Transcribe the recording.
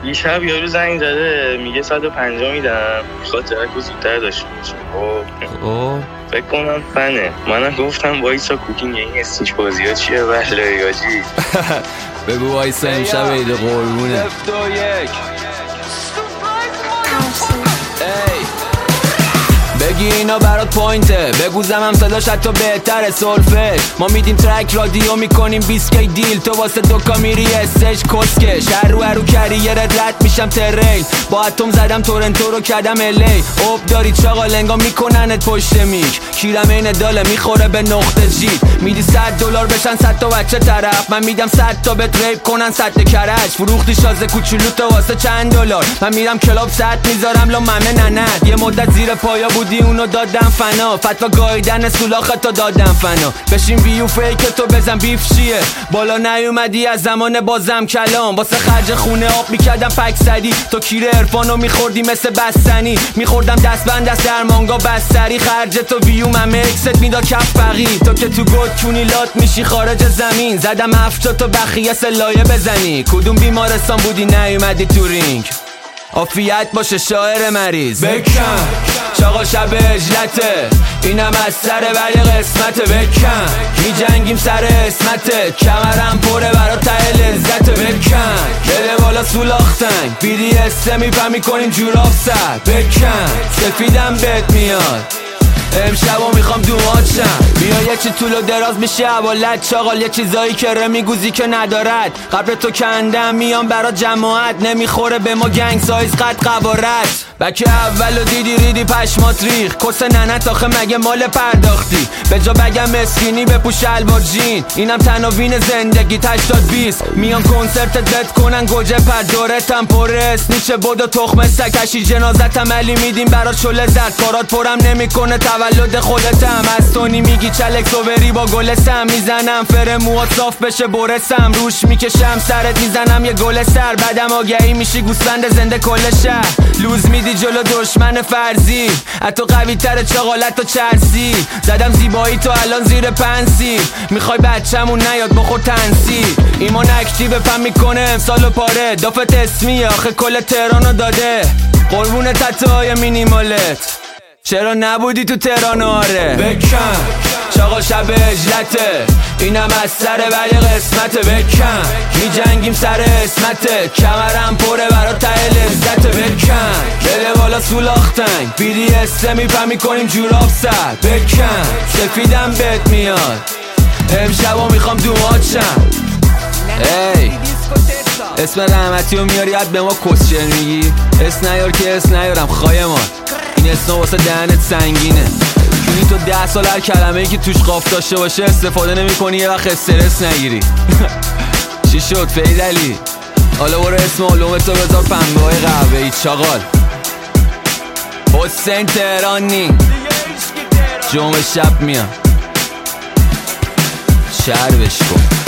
دیشب یارو زنگ زده میگه 150 میدم، میخواد ترکو زودتر داشته باشه. فکر کنم فنه. منم گفتم وایسا کوکینگ این استیچ بازی ها چیه بحلایی آجی. بگو وایسا امشب عید قربونه. بگی اینا برات پوینته، بگو زمم صداش حتی بهتره سولفش. ما میدیم ترک رادیو میکنیم 20 کی دیل، تو واسه دوکا میری استش کسکش. هرو کریرت رد میشم تریل، با اتم زدم تورنتو رو کردم الی. اوب داری چاقا لنگا میکننت پشت میک، کیرم این داله میخوره به نقطه جیت. میدی $100 بشن 100 تا بچه طرف، من میدم 100 تا بهت ریپ کنن 100 کرج. فروختی شازه کوچولو تو واسه چند دلار، من میرم کلاب 100 میذارم لا ممه ننت. یه مدت زیر پایا بودی اونو دادم فنا، فتوا گایدن سولاختو دادم فنا. بشین ویو فیک تو بزن بیف چیه، بالا نیومدی از زمان بازم کلام. واسه خرج خونه آب میکردم پک سدی، تو کیر عرفانو میخوردی مثل بستنی. میخوردم دست بند دست درمانگا بستری، خرج تو ویو من اکست میداد کف بقی. تو که تو گود کونی لات میشی خارج زمین، زدم افشو تو بخیه سلایه بزنی. کدوم بیمارستان بودی نیومدی تو رینگ، عافیت باشه شاعر مریض. بکن چاقا شب اجلته، اینم از سره ولی قسمته. بکن میجنگیم سر اسمته، کمرم پره برا ته لذته. بکن بده بالا سولاختنگ، BDS میفهمی کنیم جوراب سر. بکن سفیدم بهت میاد، امشبا میخوام دوماتشم. بیا یه چی طول و دراز میشه حوالت چاقال، یه چیزایی که رمیگوزی که ندارد. قبر تو کندم میام برا جماعت، نمیخوره به ما گنگ سایز قد قوارت. بکه اولو دیدی ریدی پشمات ریخ، کس ننت آخه مگه مال پرداختی. به جا بگم مسکینی بپوش شلوار جین، اینم تناوین زندگی 80-20. میان کنسرت دت کنن گوجه پر دورتم پرست نیچه بود و تخم سکشی. جنازتم علی میدیم برا شله زد، کارات پرم نمیکنه تولد خودتم. از تونی میگی چلک سوبری با گل سم، میزنم فر موات صاف بشه برسم. روش میکشم سرت میزنم یه گل سر، بعدم آگهی میشی گوسفند زنده کل شهر. لوز میدی جلو دشمن فرضی، اتو قوی تره چاقالت و چرسی. زدم زیبایی تو الان زیر پنسی، میخوای بچه‌مون نیاد بخور تنسی. ایمان اکتیو پم میکنه امسال و پاره، دافت اسمی آخه کل تهرانو داده. قربون تتوهای مینیمالت، چرا نبودی تو تهران آره. بکن چاقا شب اجلته، اینم از سره ولی قسمته. بکن میجنگیم سر اسمته، کمرم پره برا ته لذته. بکن بده بالا سولاختنگ، BDS میفهمی کنیم جوراب سر. بکن سفیدم بهت میاد، امشبا میخوام دوماتشم. ای اسم رحمتیو میاری یاد به ما کسچر میگی، اسنیار که اسنیارم خایمان. این اسنا واسه دهنت سنگینه، چونی تو 10 سال هر کلمه‌ای که توش قاف داشته باشه استفاده نمی کنی یه وقت استرس نگیری. چی شد فیدلی؟ حالا برو اسم علومتو بذار پنبه های قهوه‌ای چاقال. حسین تهرانی جمعه شب میام، شربش کن.